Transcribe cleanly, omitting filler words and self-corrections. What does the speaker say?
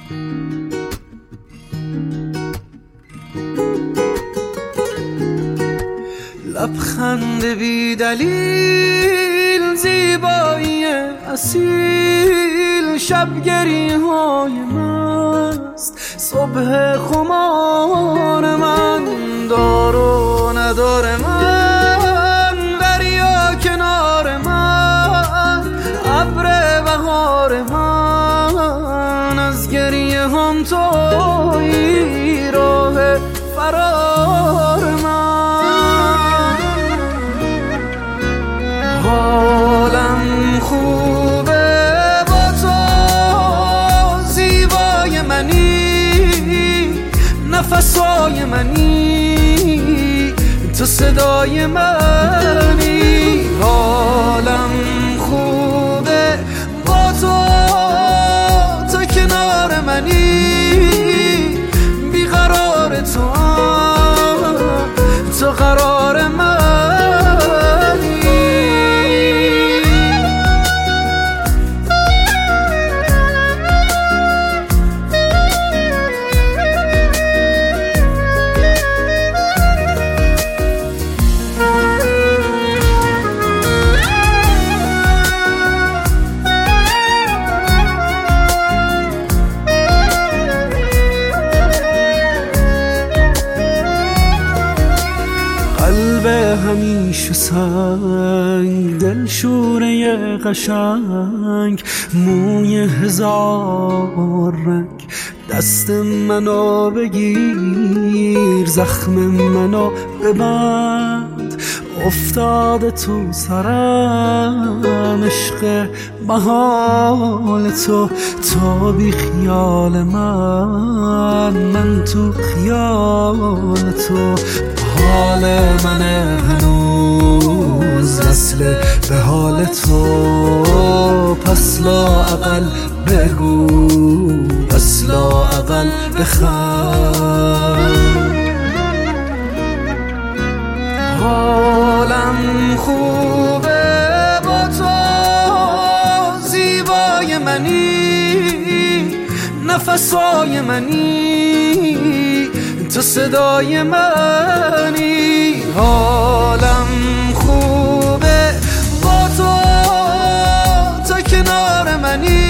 لبخند بی دلیل، زیبایی اصیل، شبگری های مست، صبح خمار من، دار و ندار من، دریا کنار من، ابر بهار من، از گریه هم تویی، راه فرار من. حالم خوبه با تو، زیبای منی، نفسای منی، تو صدای منی. حالم خوبه با تو، تو کنار منی، بیقرار تو، تو قرار منی. قلب همیشه سنگ، دل شوره قشنگ، موی هزار رنگ، دست منو بگیر، زخم منو ببند، افتاده تو سرم عشق محال تو، تو بی خیال من تو خیال تو. حال من هنوز وصل به حال تو، پس لااقل بگو، پس لااقل بخند. حالم خوبه با تو، زیبای منی، نفسای منی، تو صدای منی. حالم خوبه با تو، تو کنار منی،